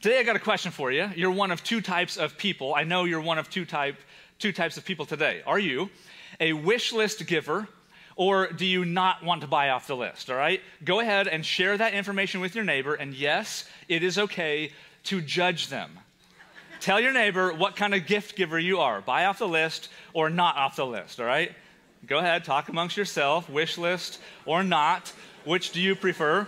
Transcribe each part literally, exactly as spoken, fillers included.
Today I got a question for you. You're one of two types of people. I know you're one of two type two types of people today. Are you a wish list giver, or do you not want to buy off the list, all right? Go ahead and share that information with your neighbor, and yes, it is okay to judge them. Tell your neighbor what kind of gift giver you are, buy off the list or not off the list, all right? Go ahead, talk amongst yourself, wish list or not. Which do you prefer?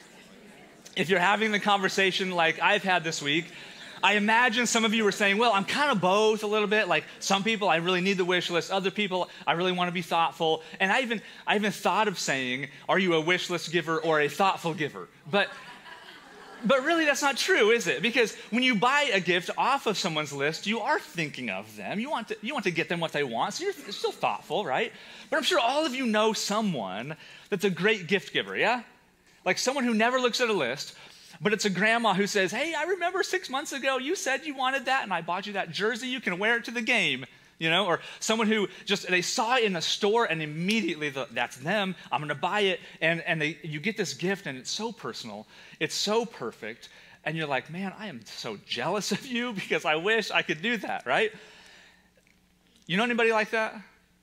If you're having the conversation like I've had this week, I imagine some of you were saying, well, I'm kind of both a little bit. Like some people, I really need the wish list. Other people, I really want to be thoughtful. And I even, I even thought of saying, are you a wish list giver or a thoughtful giver? But, but really that's not true, is it? Because when you buy a gift off of someone's list, you are thinking of them. You want to, you want to get them what they want. So you're still thoughtful, right? But I'm sure all of you know someone that's a great gift giver, yeah? Like someone who never looks at a list, but it's a grandma who says, hey, I remember six months ago you said you wanted that and I bought you that jersey. You can wear it to the game, you know? Or someone who just, they saw it in the store and immediately the, that's them. I'm going to buy it. And, and they, you get this gift and it's so personal. It's so perfect. And you're like, man, I am so jealous of you because I wish I could do that, right? You know anybody like that?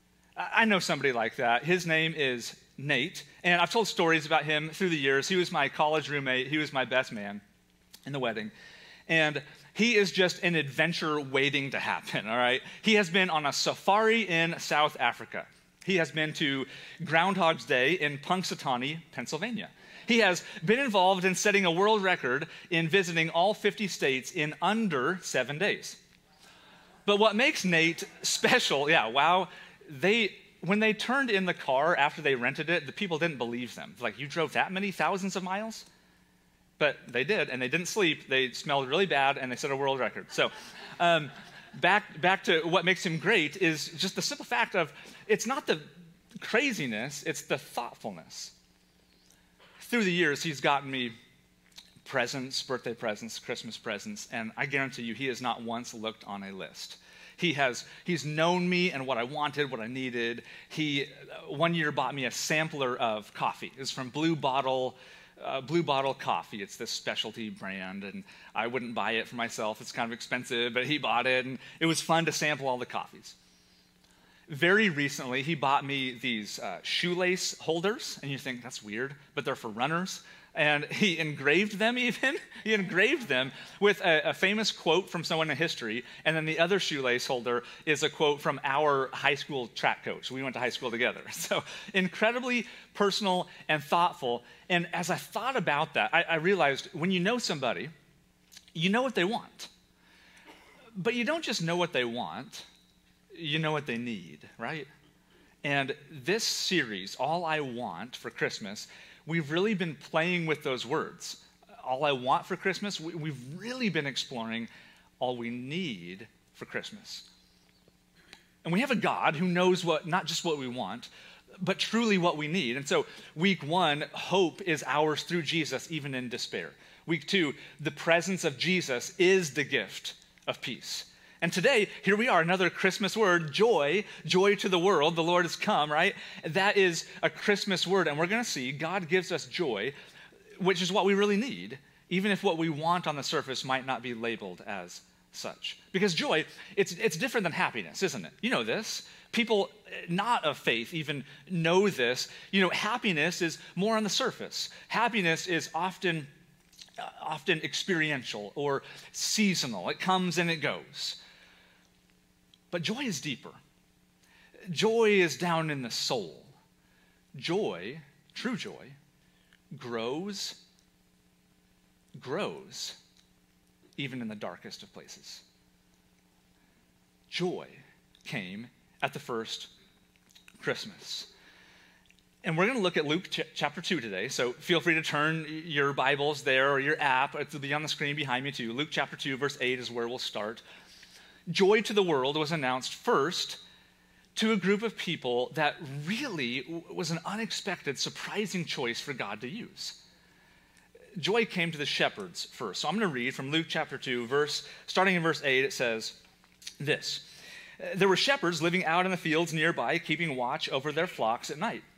I know somebody like that. His name is Nate, and I've told stories about him through the years. He was my college roommate. He was my best man in the wedding, and he is just an adventure waiting to happen, all right? He has been on a safari in South Africa. He has been to Groundhog's Day in Punxsutawney, Pennsylvania. He has been involved in setting a world record in visiting all fifty states in under seven days. But what makes Nate special, yeah, wow, they... when they turned in the car after they rented it, the people didn't believe them. Like, you drove that many thousands of miles? But they did, and they didn't sleep. They smelled really bad, and they set a world record. So um, back, back to what makes him great is just the simple fact of it's not the craziness, it's the thoughtfulness. Through the years, he's gotten me presents, birthday presents, Christmas presents, and I guarantee you he has not once looked on a list. He has, he's known me and what I wanted, what I needed. He, uh, one year, bought me a sampler of coffee. It's from Blue Bottle, uh, Blue Bottle Coffee. It's this specialty brand, and I wouldn't buy it for myself. It's kind of expensive, but he bought it, and it was fun to sample all the coffees. Very recently, he bought me these uh, shoelace holders, and you think, that's weird, but they're for runners. And he engraved them even. He engraved them with a, a famous quote from someone in history. And then the other shoelace holder is a quote from our high school track coach. We went to high school together. So incredibly personal and thoughtful. And as I thought about that, I, I realized when you know somebody, you know what they want. But you don't just know what they want, you know what they need, right? And this series, All I Want for Christmas, we've really been playing with those words. All I want for Christmas, we, we've really been exploring all we need for Christmas. And we have a God who knows what, not just what we want, but truly what we need. And so week one, hope is ours through Jesus, even in despair. Week two, the presence of Jesus is the gift of peace. And today, here we are, another Christmas word, joy, joy to the world. The Lord has come, right? That is a Christmas word. And we're going to see God gives us joy, which is what we really need, even if what we want on the surface might not be labeled as such. Because joy, it's, it's different than happiness, isn't it? You know this. People not of faith even know this. You know, happiness is more on the surface. Happiness is often, uh, often experiential or seasonal. It comes and it goes. But joy is deeper. Joy is down in the soul. Joy, true joy, grows, grows, even in the darkest of places. Joy came at the first Christmas. And we're going to look at Luke ch- chapter two today, so feel free to turn your Bibles there or your app. It'll be on the screen behind me too. Luke chapter two, verse eight is where we'll start. Joy to the world was announced first to a group of people that really was an unexpected, surprising choice for God to use. Joy came to the shepherds first. So I'm going to read from Luke chapter two, verse, starting in verse eight, it says this. There were shepherds living out in the fields nearby, keeping watch over their flocks at night.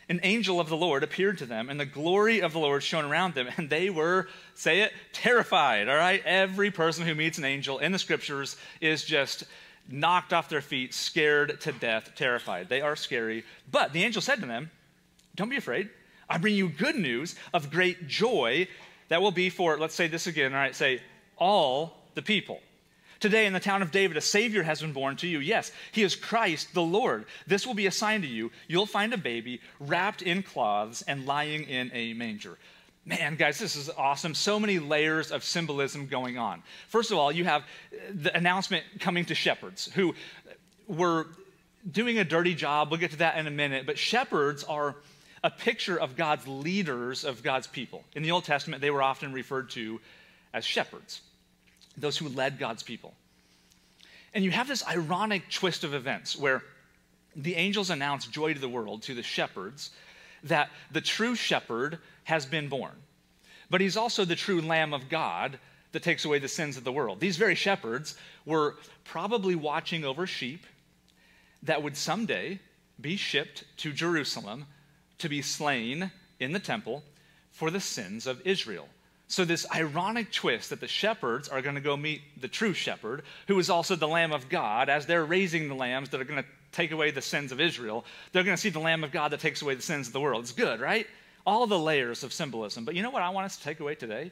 an angel of the Lord appeared to them, and the glory of the Lord shone around them, and they were, say it, terrified, all right? Every person who meets an angel in the scriptures is just knocked off their feet, scared to death, terrified. They are scary. But the angel said to them, don't be afraid. I bring you good news of great joy that will be for, let's say this again, all right, say, all the people. Today in the town of David, a Savior has been born to you. Yes, he is Christ the Lord. This will be a sign to you. You'll find a baby wrapped in cloths and lying in a manger. Man, guys, this is awesome. So many layers of symbolism going on. First of all, you have the announcement coming to shepherds who were doing a dirty job. We'll get to that in a minute. But shepherds are a picture of God's leaders, of God's people. In the Old Testament, they were often referred to as shepherds, those who led God's people. And you have this ironic twist of events where the angels announce joy to the world, to the shepherds, that the true shepherd has been born. But he's also the true Lamb of God that takes away the sins of the world. These very shepherds were probably watching over sheep that would someday be shipped to Jerusalem to be slain in the temple for the sins of Israel. So this ironic twist that the shepherds are going to go meet the true shepherd, who is also the Lamb of God, as they're raising the lambs that are going to take away the sins of Israel, they're going to see the Lamb of God that takes away the sins of the world. It's good, right? All the layers of symbolism. But you know what I want us to take away today?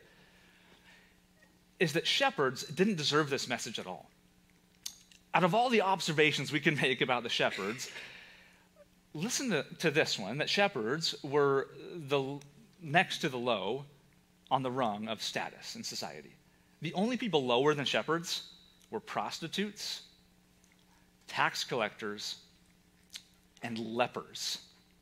Is that shepherds didn't deserve this message at all. Out of all the observations we can make about the shepherds, listen to, to this one, that shepherds were the next to the low on the rung of status in society. The only people lower than shepherds were prostitutes, tax collectors, and lepers.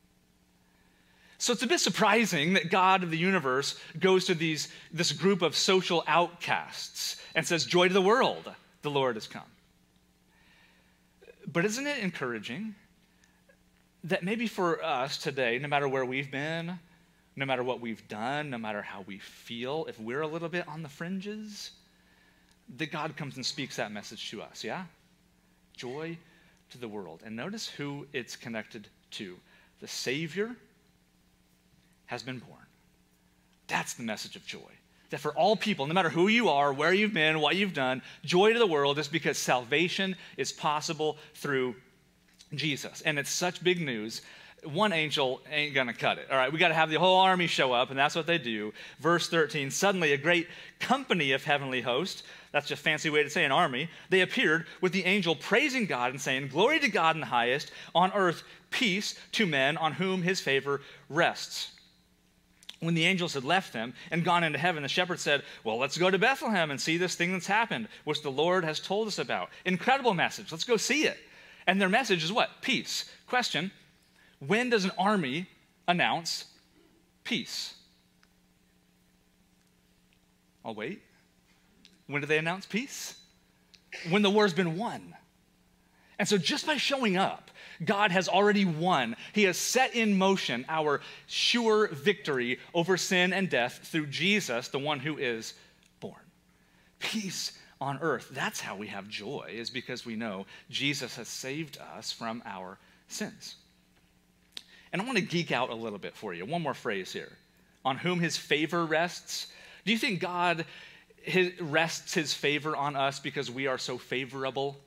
So it's a bit surprising that God of the universe goes to these, this group of social outcasts and says, joy to the world, the Lord has come. But isn't it encouraging that maybe for us today, no matter where we've been, no matter what we've done, no matter how we feel, if we're a little bit on the fringes, that God comes and speaks that message to us, yeah? Joy to the world. And notice who it's connected to. The Savior has been born. That's the message of joy. That for all people, no matter who you are, where you've been, what you've done, joy to the world is because salvation is possible through Jesus. And it's such big news. One angel ain't going to cut it. All right, we got to have the whole army show up, and that's what they do. Verse thirteen, suddenly a great company of heavenly hosts, that's just a fancy way to say an army, they appeared with the angel praising God and saying, glory to God in the highest, on earth peace to men on whom his favor rests. When the angels had left them and gone into heaven, the shepherds said, well, let's go to Bethlehem and see this thing that's happened, which the Lord has told us about. Incredible message. Let's go see it. And their message is what? Peace. Question, when does an army announce peace? I'll wait. When do they announce peace? When the war's been won. And so just by showing up, God has already won. He has set in motion our sure victory over sin and death through Jesus, the one who is born. Peace on earth. That's how we have joy, is because we know Jesus has saved us from our sins. And I want to geek out a little bit for you. One more phrase here. On whom his favor rests. Do you think God his, rests his favor on us because we are so favorable?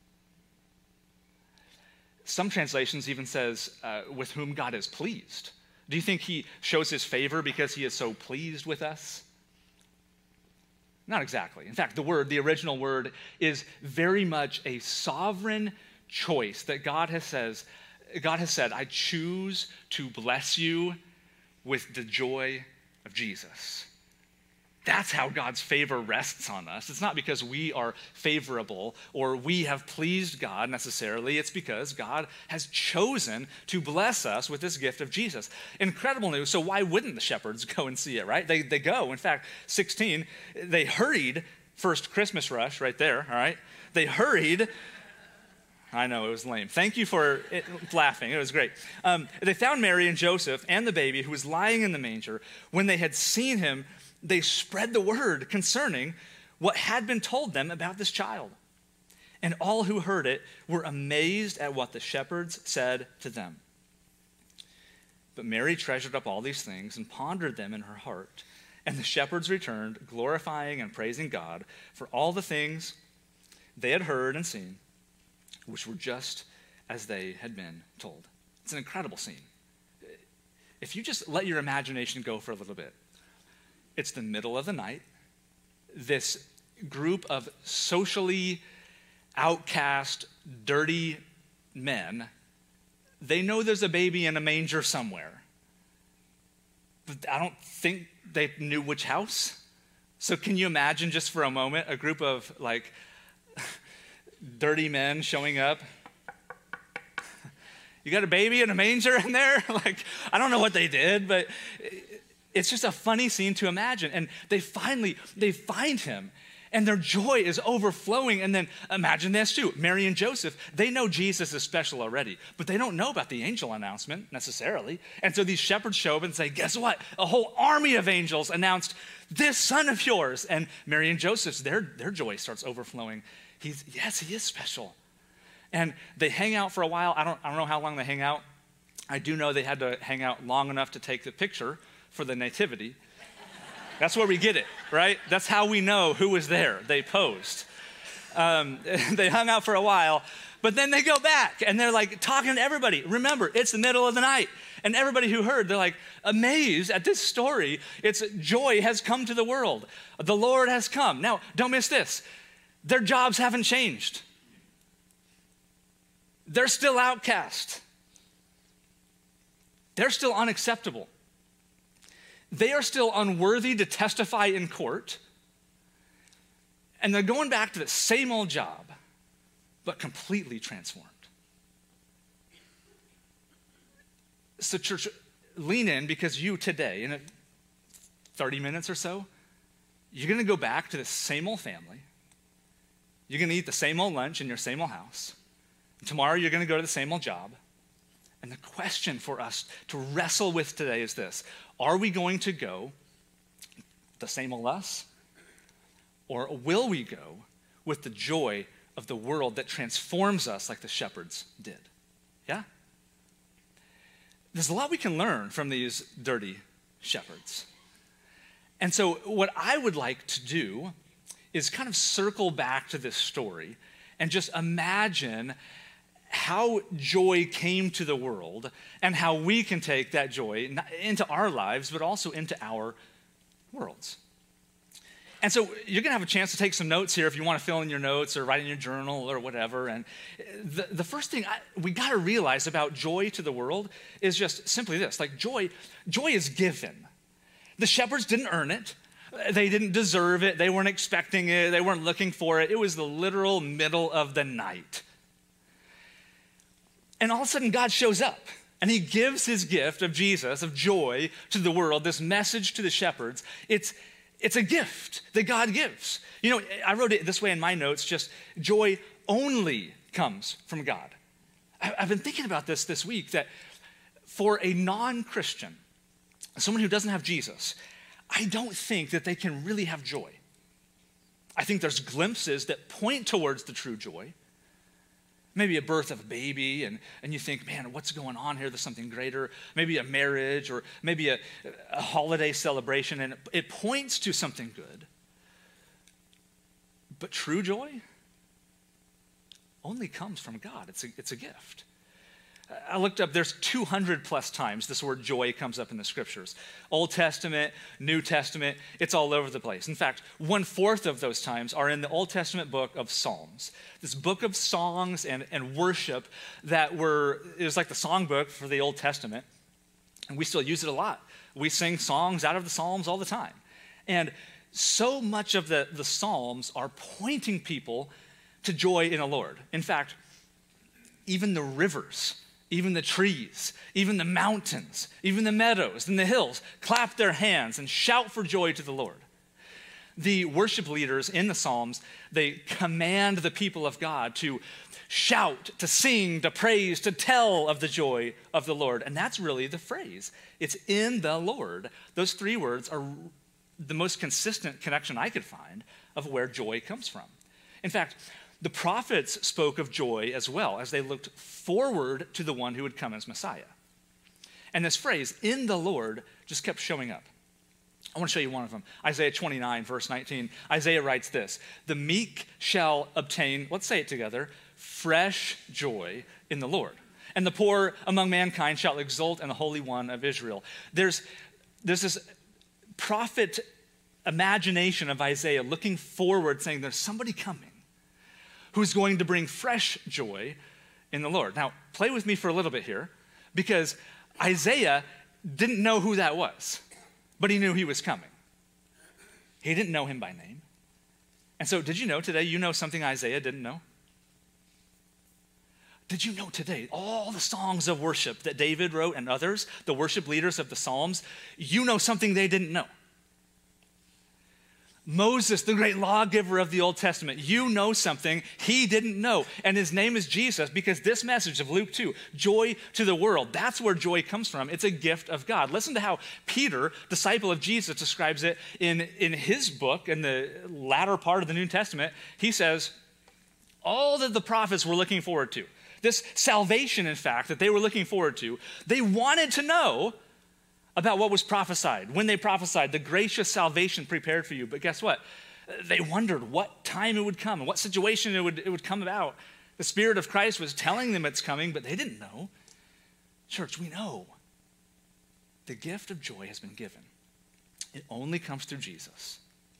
Some translations even says, uh, with whom God is pleased. Do you think he shows his favor because he is so pleased with us? Not exactly. In fact, the word, the original word, is very much a sovereign choice that God has says, God has said, I choose to bless you with the joy of Jesus. That's how God's favor rests on us. It's not because we are favorable or we have pleased God necessarily. It's because God has chosen to bless us with this gift of Jesus. Incredible news. So why wouldn't the shepherds go and see it, right? They, they go. In fact, sixteen, they hurried, first Christmas rush right there, all right? They hurried. I know, it was lame. Thank you for it, laughing. It was great. Um, they found Mary and Joseph and the baby who was lying in the manger. When they had seen him, they spread the word concerning what had been told them about this child. And all who heard it were amazed at what the shepherds said to them. But Mary treasured up all these things and pondered them in her heart. And the shepherds returned, glorifying and praising God for all the things they had heard and seen, which were just as they had been told. It's an incredible scene. If you just let your imagination go for a little bit, it's the middle of the night. This group of socially outcast, dirty men, they know there's a baby in a manger somewhere. But I don't think they knew which house. So can you imagine just for a moment a group of like dirty men showing up? You got a baby in a manger in there? Like, I don't know what they did, but it's just a funny scene to imagine. And they finally, they find him, and their joy is overflowing. And then imagine this too. Mary and Joseph, they know Jesus is special already, but they don't know about the angel announcement necessarily. And so these shepherds show up and say, guess what? A whole army of angels announced this son of yours. And Mary and Joseph's, their, their joy starts overflowing. He's, yes, he is special. And they hang out for a while. I don't, I don't know how long they hang out. I do know they had to hang out long enough to take the picture for the nativity. That's where we get it, right? That's how we know who was there. They posed. Um, they hung out for a while, but then they go back and they're like talking to everybody. Remember, it's the middle of the night. And everybody who heard, they're like amazed at this story. It's joy has come to the world. The Lord has come. Now, don't miss this. Their jobs haven't changed. They're still outcast. They're still unacceptable. They are still unworthy to testify in court. And they're going back to the same old job, but completely transformed. So church, lean in, because you today, in thirty minutes or so, you're going to go back to the same old family. You're going to eat the same old lunch in your same old house. Tomorrow, you're going to go to the same old job. And the question for us to wrestle with today is this. Are we going to go the same old us? Or will we go with the joy of the world that transforms us like the shepherds did? Yeah? There's a lot we can learn from these dirty shepherds. And so what I would like to do is kind of circle back to this story and just imagine how joy came to the world and how we can take that joy into our lives, but also into our worlds. And so you're going to have a chance to take some notes here if you want to fill in your notes or write in your journal or whatever. And the, the first thing I, we got to realize about joy to the world is just simply this. Like joy, joy is given. The shepherds didn't earn it. They didn't deserve it. They weren't expecting it. They weren't looking for it. It was the literal middle of the night. And all of a sudden, God shows up, and he gives his gift of Jesus, of joy to the world, this message to the shepherds. It's, it's a gift that God gives. You know, I wrote it this way in my notes, just joy only comes from God. I've been thinking about this this week, that for a non-Christian, someone who doesn't have Jesus, I don't think that they can really have joy. I think there's glimpses that point towards the true joy. Maybe a birth of a baby, and, and you think, man, what's going on here? There's something greater. Maybe a marriage, or maybe a, a holiday celebration, and it, it points to something good. But true joy only comes from God. It's a, it's a gift. I looked up, there's two hundred plus times this word joy comes up in the scriptures. Old Testament, New Testament, it's all over the place. In fact, one fourth of those times are in the Old Testament book of Psalms. This book of songs and, and worship that were, it was like the songbook for the Old Testament. And we still use it a lot. We sing songs out of the Psalms all the time. And so much of the, the Psalms are pointing people to joy in the Lord. In fact, even the rivers, even the trees, even the mountains, even the meadows and the hills clap their hands and shout for joy to the Lord. The worship leaders in the Psalms, they command the people of God to shout, to sing, to praise, to tell of the joy of the Lord. And that's really the phrase. It's in the Lord. Those three words are the most consistent connection I could find of where joy comes from. In fact, the prophets spoke of joy as well as they looked forward to the one who would come as Messiah. And this phrase, in the Lord, just kept showing up. I want to show you one of them. Isaiah twenty-nine, verse nineteen. Isaiah writes this, the meek shall obtain, let's say it together, fresh joy in the Lord. And the poor among mankind shall exult in the Holy One of Israel. There's, there's this prophet imagination of Isaiah looking forward, saying there's somebody coming who's going to bring fresh joy in the Lord. Now, play with me for a little bit here, because Isaiah didn't know who that was, but he knew he was coming. He didn't know him by name. And so did you know today, you know something Isaiah didn't know? Did you know today, all the songs of worship that David wrote and others, the worship leaders of the Psalms, you know something they didn't know? Moses, the great lawgiver of the Old Testament, you know something he didn't know. And his name is Jesus, because this message of Luke two, joy to the world, that's where joy comes from. It's a gift of God. Listen to how Peter, disciple of Jesus, describes it in, in his book, in the latter part of the New Testament. He says, all that the prophets were looking forward to, this salvation, in fact, that they were looking forward to, they wanted to know about what was prophesied. When they prophesied, the gracious salvation prepared for you. But guess what? They wondered what time it would come and what situation it would, it would come about. The Spirit of Christ was telling them it's coming, but they didn't know. Church, we know the gift of joy has been given. It only comes through Jesus.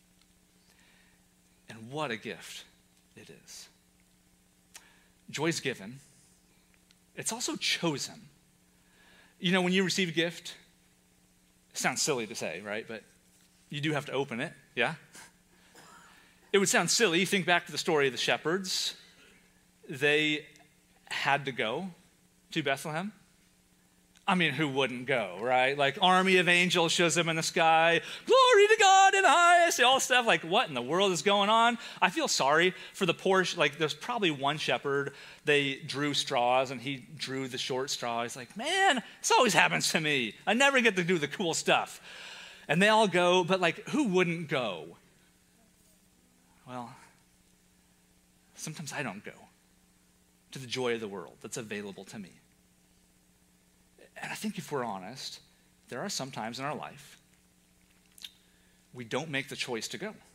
And what a gift it is. Joy's given. It's also chosen. You know, when you receive a gift, it sounds silly to say, right? But you do have to open it, yeah? It would sound silly. You think back to the story of the shepherds. They had to go to Bethlehem. I mean, who wouldn't go, right? Like, army of angels shows them in the sky. Glory to God in the highest. All stuff like, what in the world is going on? I feel sorry for the poor. Like, there's probably one shepherd. They drew straws, and he drew the short straw. He's like, man, this always happens to me. I never get to do the cool stuff. And they all go, but like, who wouldn't go? Well, sometimes I don't go to the joy of the world that's available to me. And I think if we're honest, there are some times in our life we don't make the choice to go.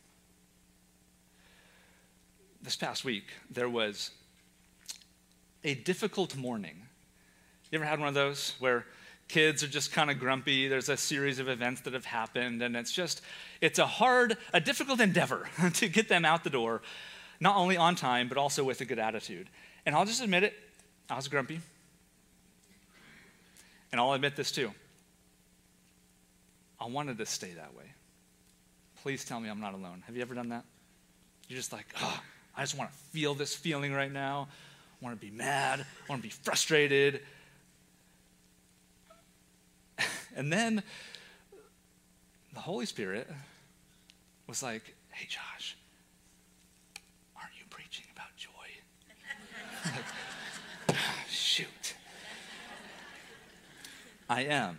This past week, there was a difficult morning. You ever had one of those where kids are just kind of grumpy? There's a series of events that have happened, and it's just, it's a hard, a difficult endeavor to get them out the door, not only on time, but also with a good attitude. And I'll just admit it, I was grumpy. And I'll admit this too. I wanted to stay that way. Please tell me I'm not alone. Have you ever done that? You're just like, oh, I just want to feel this feeling right now. I want to be mad. I want to be frustrated. And then the Holy Spirit was like, hey, Josh, aren't you preaching about joy? Like, shoot. I am.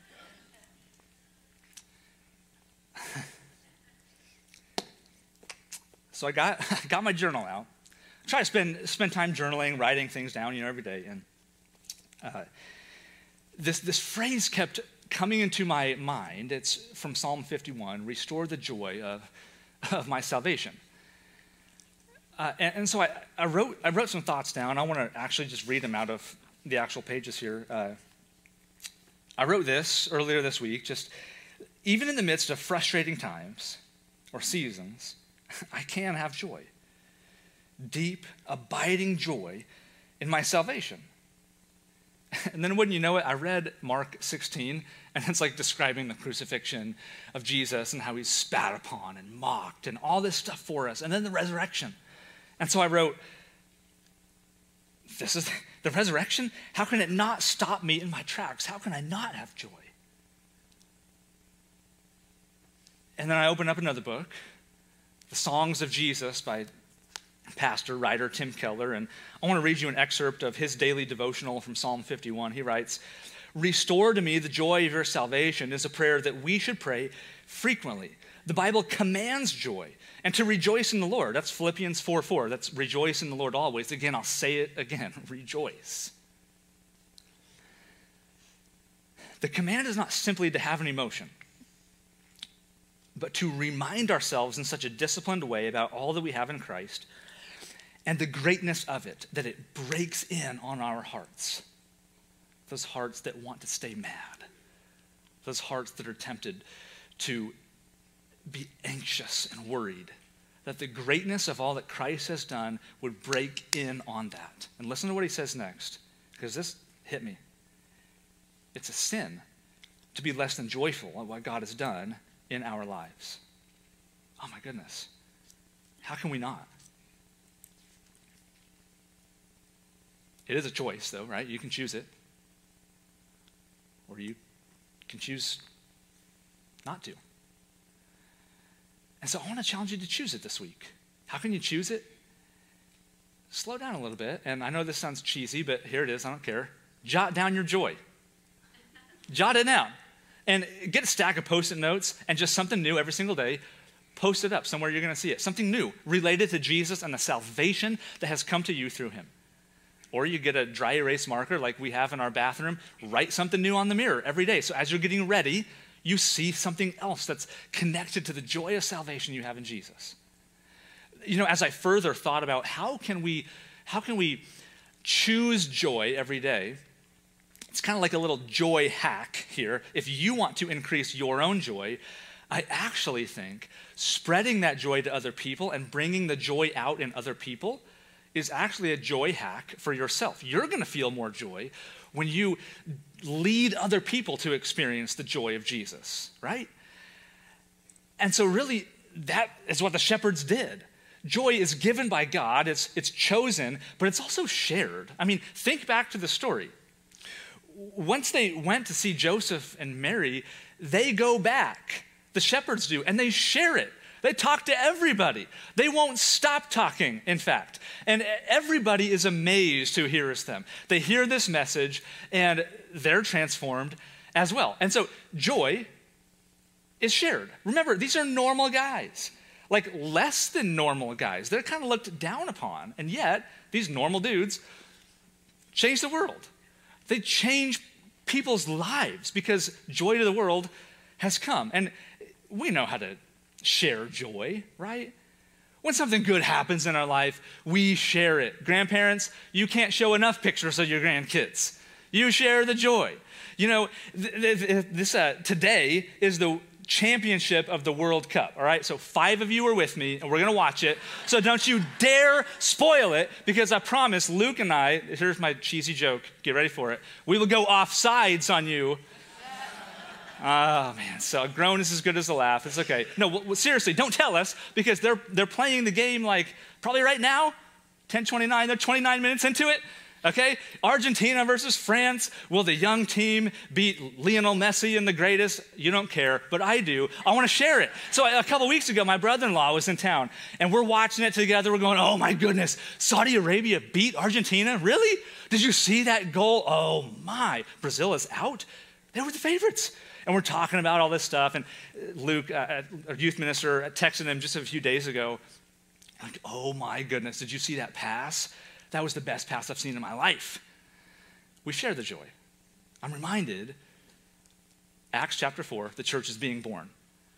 So I got I got my journal out. I try to spend spend time journaling, writing things down, you know, every day. And uh, this this phrase kept coming into my mind. It's from Psalm fifty-one: "Restore the joy of of my salvation." Uh, and, and so I, I wrote I wrote some thoughts down. I want to actually just read them out of the actual pages here. Uh, I wrote this earlier this week, just even in the midst of frustrating times or seasons, I can have joy. Deep, abiding joy in my salvation. And then wouldn't you know it, I read Mark sixteen, and it's like describing the crucifixion of Jesus and how he's spat upon and mocked and all this stuff for us, and then the resurrection. And so I wrote, this is the resurrection? How can it not stop me in my tracks? How can I not have joy? And then I opened up another book, The Songs of Jesus by pastor, writer Tim Keller, and I want to read you an excerpt of his daily devotional from Psalm fifty-one. He writes, "Restore to me the joy of your salvation" is a prayer that we should pray frequently. The Bible commands joy and to rejoice in the Lord. That's Philippians four four. That's rejoice in the Lord always. Again, I'll say it again, rejoice. The command is not simply to have an emotion, but to remind ourselves in such a disciplined way about all that we have in Christ and the greatness of it, that it breaks in on our hearts. Those hearts that want to stay mad. Those hearts that are tempted to be anxious and worried. That the greatness of all that Christ has done would break in on that. And listen to what he says next, because this hit me. It's a sin to be less than joyful at what God has done in our lives. Oh my goodness. How can we not? It is a choice though, right? You can choose it. Or you can choose not to. And so I want to challenge you to choose it this week. How can you choose it? Slow down a little bit. And I know this sounds cheesy, but here it is. I don't care. Jot down your joy. Jot it down. And get a stack of Post-it notes and just something new every single day. Post it up somewhere you're going to see it. Something new related to Jesus and the salvation that has come to you through him. Or you get a dry erase marker like we have in our bathroom. Write something new on the mirror every day. So as you're getting ready, you see something else that's connected to the joy of salvation you have in Jesus. You know, as I further thought about how can we, how can we choose joy every day, it's kind of like a little joy hack here. If you want to increase your own joy, I actually think spreading that joy to other people and bringing the joy out in other people is actually a joy hack for yourself. You're going to feel more joy when you lead other people to experience the joy of Jesus, right? And so really, that is what the shepherds did. Joy is given by God, it's, it's chosen, but it's also shared. I mean, think back to the story. Once they went to see Joseph and Mary, they go back. The shepherds do, and they share it. They talk to everybody. They won't stop talking, in fact. And everybody is amazed who hears them. They hear this message, and they're transformed as well. And so joy is shared. Remember, these are normal guys, like less than normal guys. They're kind of looked down upon, and yet these normal dudes change the world. They change people's lives because joy to the world has come. And we know how to share joy, right? When something good happens in our life, we share it. Grandparents, you can't show enough pictures of your grandkids. You share the joy. You know, th- th- this uh, today is the championship of the World Cup, all right? So five of you are with me, and we're going to watch it. So don't you dare spoil it, because I promise Luke and I, here's my cheesy joke, get ready for it, we will go off sides on you. Oh, man, so a groan is as good as a laugh. It's okay. No, well, seriously, don't tell us, because they're they're playing the game like probably right now, ten twenty-nine, they're twenty-nine minutes into it, okay? Argentina versus France. Will the young team beat Lionel Messi and the greatest? You don't care, but I do. I want to share it. So a couple weeks ago, my brother-in-law was in town, and we're watching it together. We're going, oh, my goodness, Saudi Arabia beat Argentina? Really? Did you see that goal? Oh, my. Brazil is out? They were the favorites. And we're talking about all this stuff, and Luke, uh, our youth minister, texted him just a few days ago, like, oh my goodness, did you see that pass? That was the best pass I've seen in my life. We share the joy. I'm reminded, Acts chapter four, the church is being born.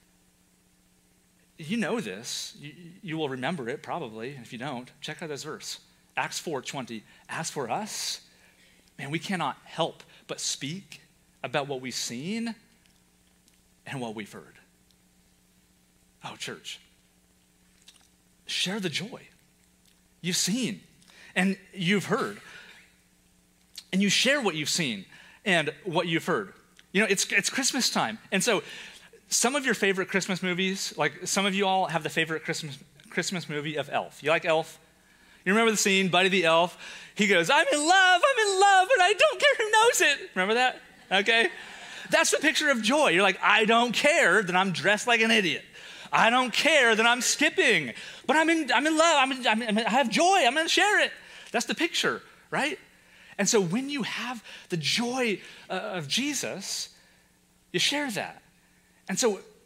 You know this. You, you will remember it probably. If you don't, check out this verse. Acts four twenty. As for us, man, we cannot help but speak about what we've seen and what we've heard. Oh, church, share the joy you've seen and you've heard. And you share what you've seen and what you've heard. You know, it's it's Christmas time. And so some of your favorite Christmas movies, like some of you all have the favorite Christmas Christmas movie of Elf. You like Elf? You remember the scene, Buddy the Elf? He goes, I'm in love, I'm in love, and I don't care who knows it. Remember that? Okay? That's the picture of joy. You're like, I don't care that I'm dressed like an idiot. I don't care that I'm skipping, but I'm in, I'm in love. I'm in, I'm in, I have joy. I'm going to share it. That's the picture, right? And so when you have the joy uh, of Jesus, you share that. And so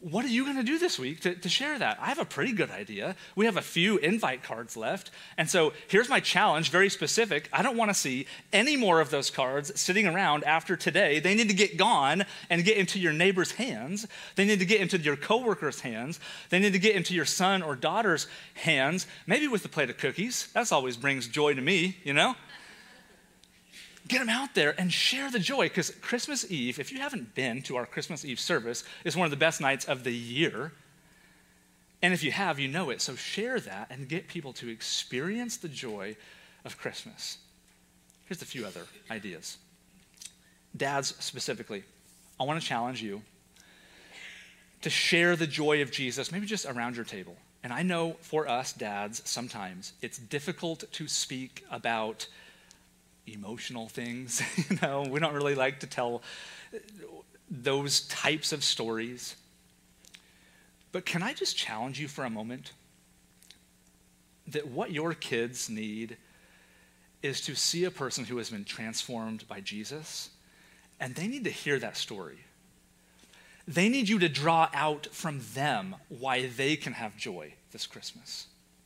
what are you going to do this week to, to share that? I have a pretty good idea. We have a few invite cards left. And so here's my challenge, very specific. I don't want to see any more of those cards sitting around after today. They need to get gone and get into your neighbor's hands. They need to get into your coworker's hands. They need to get into your son or daughter's hands, maybe with a plate of cookies. That's always brings joy to me, you know? Get them out there and share the joy, because Christmas Eve, if you haven't been to our Christmas Eve service, is one of the best nights of the year. And if you have, you know it. So share that and get people to experience the joy of Christmas. Here's a few other ideas. Dads specifically, I want to challenge you to share the joy of Jesus, maybe just around your table. And I know for us dads, sometimes it's difficult to speak about emotional things. You know, we don't really like to tell those types of stories. But can I just challenge you for a moment that what your kids need is to see a person who has been transformed by Jesus, and they need to hear that story. They need you to draw out from them why they can have joy this Christmas.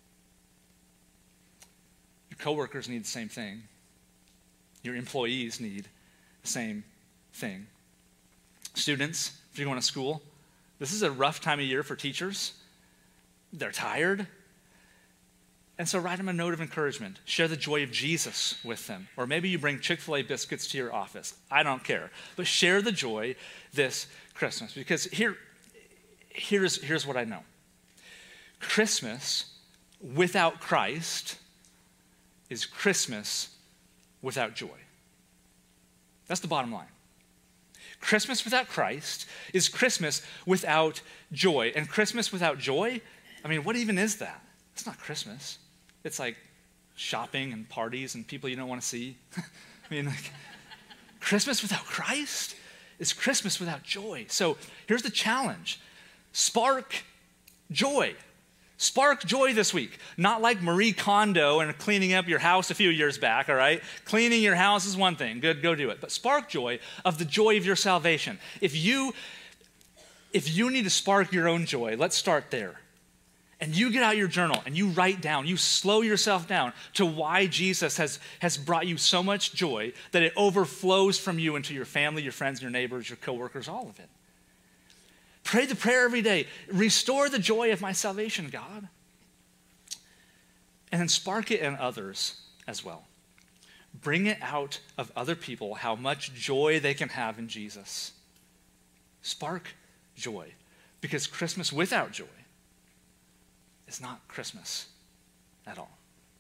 Your coworkers need the same thing. Your employees need the same thing. Students, if you're going to school, this is a rough time of year for teachers. They're tired. And so write them a note of encouragement. Share the joy of Jesus with them. Or maybe you bring Chick-fil-A biscuits to your office. I don't care. But share the joy this Christmas. Because here, here's, here's what I know. Christmas without Christ is Christmas without joy. That's the bottom line. Christmas without Christ is Christmas without joy. And Christmas without joy, I mean, what even is that? It's not Christmas. It's like shopping and parties and people you don't want to see. I mean, like, Christmas without Christ is Christmas without joy. So here's the challenge. Spark joy. Spark joy this week. Not like Marie Kondo and cleaning up your house a few years back, all right? Cleaning your house is one thing. Good, go do it. But spark joy of the joy of your salvation. If you, if you need to spark your own joy, let's start there. And you get out your journal and you write down, you slow yourself down to why Jesus has, has brought you so much joy that it overflows from you into your family, your friends, your neighbors, your coworkers, all of it. Pray the prayer every day. Restore the joy of my salvation, God. And then spark it in others as well. Bring it out of other people how much joy they can have in Jesus. Spark joy. Because Christmas without joy is not Christmas at all.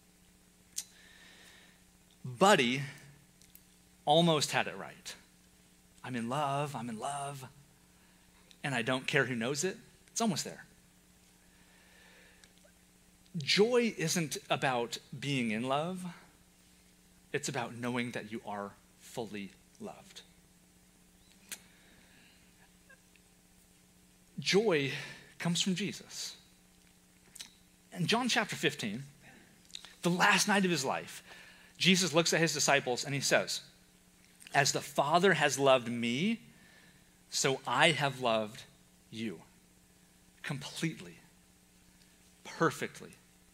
Buddy almost had it right. I'm in love, I'm in love. And I don't care who knows it. It's almost there. Joy isn't about being in love. It's about knowing that you are fully loved. Joy comes from Jesus. In John chapter fifteen, the last night of his life, Jesus looks at his disciples and he says, "As the Father has loved me, so I have loved you completely, perfectly.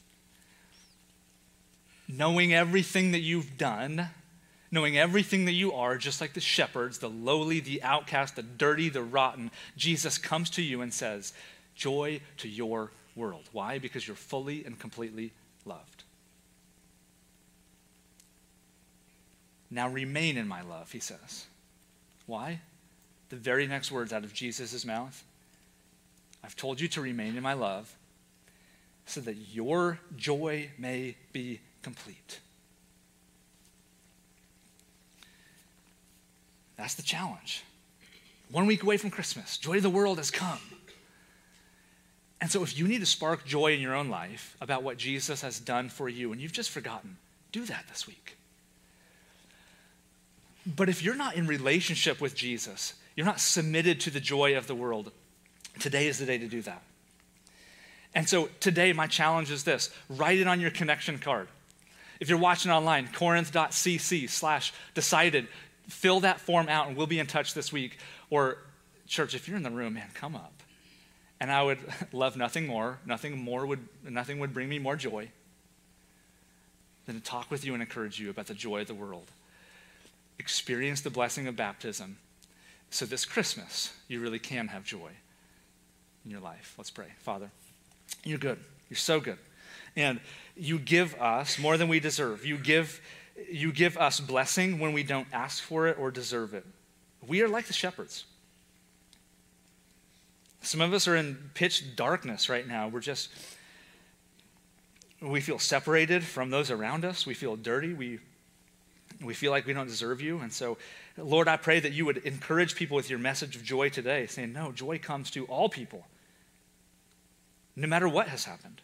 Knowing everything that you've done, knowing everything that you are, just like the shepherds, the lowly, the outcast, the dirty, the rotten, Jesus comes to you and says, joy to your world. Why? Because you're fully and completely loved. Now remain in my love, he says. Why? The very next words out of Jesus' mouth. I've told you to remain in my love so that your joy may be complete. That's the challenge. One week away from Christmas, joy of the world has come. And so if you need to spark joy in your own life about what Jesus has done for you and you've just forgotten, do that this week. But if you're not in relationship with Jesus, you're not submitted to the joy of the world, today is the day to do that. And so today, my challenge is this. Write it on your connection card. If you're watching online, corinth.cc slash decided, fill that form out and we'll be in touch this week. Or church, if you're in the room, man, come up. and I would love nothing more, nothing more would, nothing would bring me more joy than to talk with you and encourage you about the joy of the world. Experience the blessing of baptism so this Christmas you really can have joy in your life. Let's pray. Father, you're good. You're so good. And you give us more than we deserve. You give, you give us blessing when we don't ask for it or deserve it. We are like the shepherds. Some of us are in pitch darkness right now. We're just, we feel separated from those around us. We feel dirty. We, we feel like we don't deserve you. And so, Lord, I pray that you would encourage people with your message of joy today, saying, no, joy comes to all people, no matter what has happened.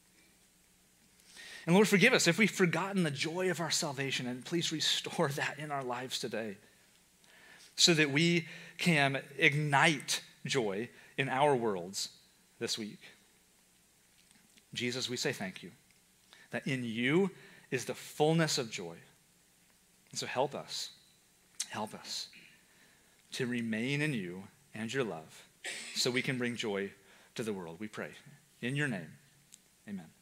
And Lord, forgive us if we've forgotten the joy of our salvation, and please restore that in our lives today so that we can ignite joy in our worlds this week. Jesus, we say thank you, that in you is the fullness of joy. And so help us, help us to remain in you and your love so we can bring joy to the world. We pray in your name. Amen.